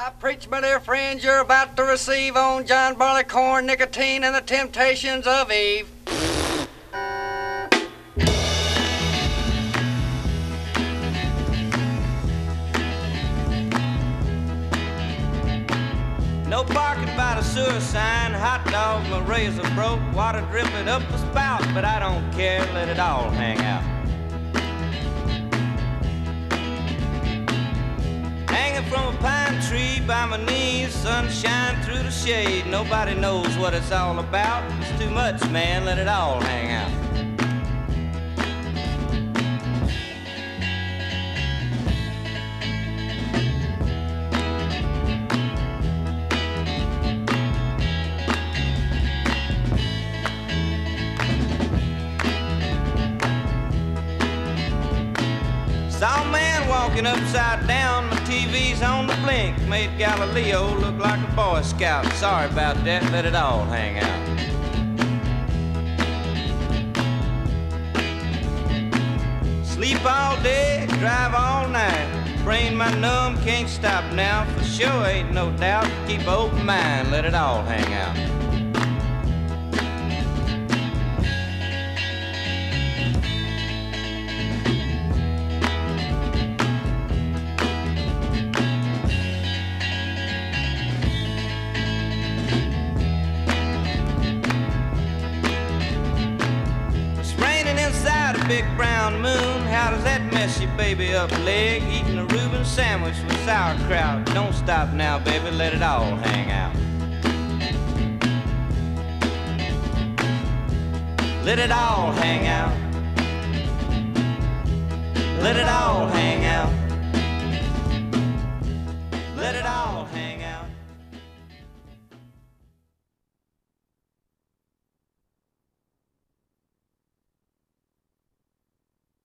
I preach, my dear friends, you're about to receive on John Barleycorn, nicotine, and the temptations of Eve. No parking by the sewer sign, hot dog, my razor broke, water dripping up the spout, but I don't care, let it all hang out. Hanging from a pine tree by my knees, sunshine through the shade, nobody knows what it's all about, it's too much, man, let it all hang out. Saw a man walking upside down, my TV's on the blink, made Galileo look like a Boy Scout. Sorry about that, let it all hang out. Sleep all day, drive all night, brain my numb, can't stop now, for sure ain't no doubt, keep an open mind, let it all hang out. Inside a big brown moon, how does that mess your baby up leg? Eating a Reuben sandwich with sauerkraut. Don't stop now, baby, let it all hang out. Let it all hang out. Let it all hang out. Let it all hang out.